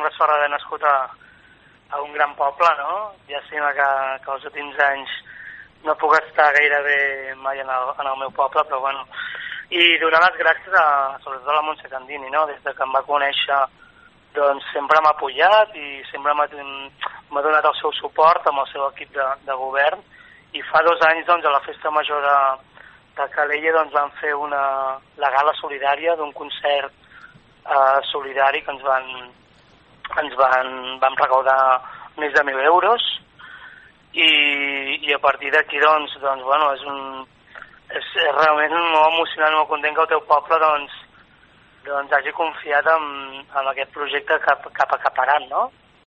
la sort d'haver nascut a un gran poble, no? Llàstima que els últims anys no puc estar gairebé mai en el meu poble, però bueno. I donar les gràcies sobretot a la Montse Candini, no? Des que em va conèixer, doncs sempre m'ha apoyat i sempre m'ha donat el seu suport amb el seu equip de govern. I fa 2 anys, doncs, a la festa major de Calella, doncs, vam fer la gala solidària d'un concert solidari que vam recaudar més de 1.000 euros i a partir d'aquí doncs bueno, és realment molt emocionant, molt content que el teu poble doncs hagi confiat en aquest projecte cap acaparant, no?